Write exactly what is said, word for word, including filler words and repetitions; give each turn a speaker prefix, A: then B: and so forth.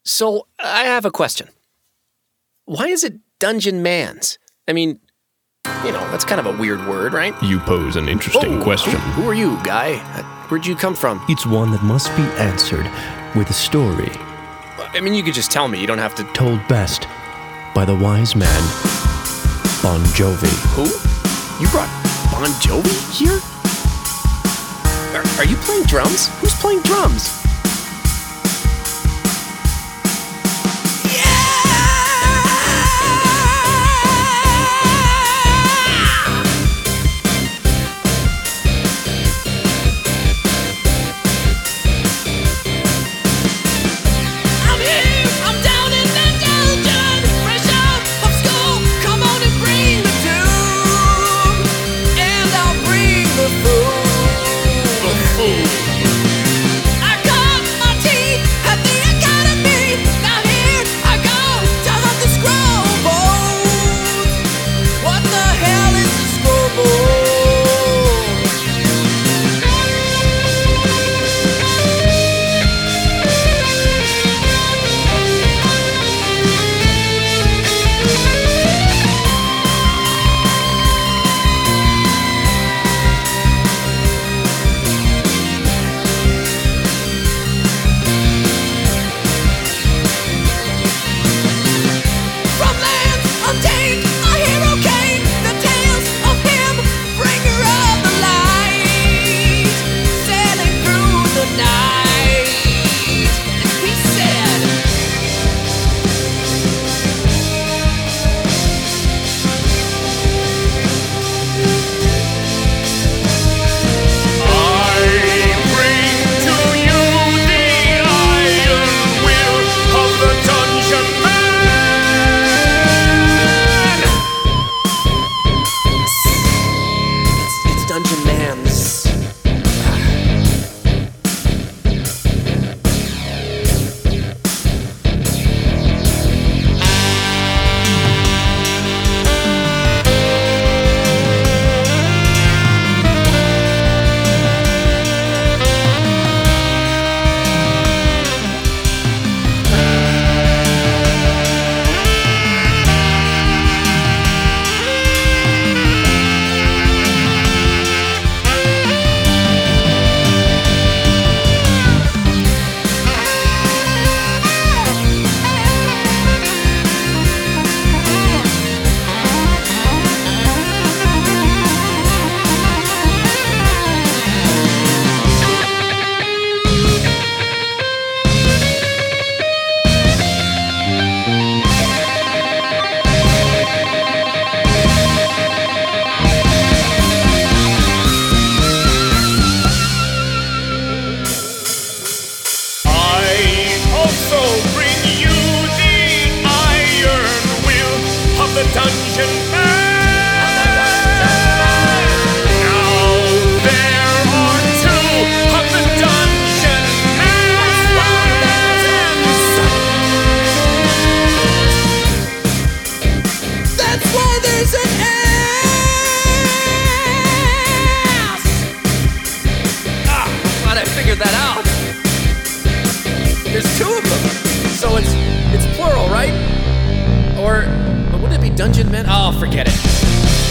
A: So, I have a question. Why is it Dungeon Mans? I mean, you know, that's kind of a weird word, right?
B: You pose an interesting
A: Oh,
B: question.
A: Who, who are you, guy? Uh, Where'd you come from?
C: It's one that must be answered with a story
A: I mean, you could just tell me. You don't have to...
C: told best by the wise man, Bon Jovi.
A: Who? You brought Bon Jovi here? Are, are you playing drums? Who's playing drums? Dungeon Mans.
D: Dungeon Man. Now there are two of the Dungeon Man. That's why there's an ass.
A: Ah, glad I figured that out. There's two of them, so it's it's plural, right? Or, but wouldn't it be Dungeon Men? Oh, forget it.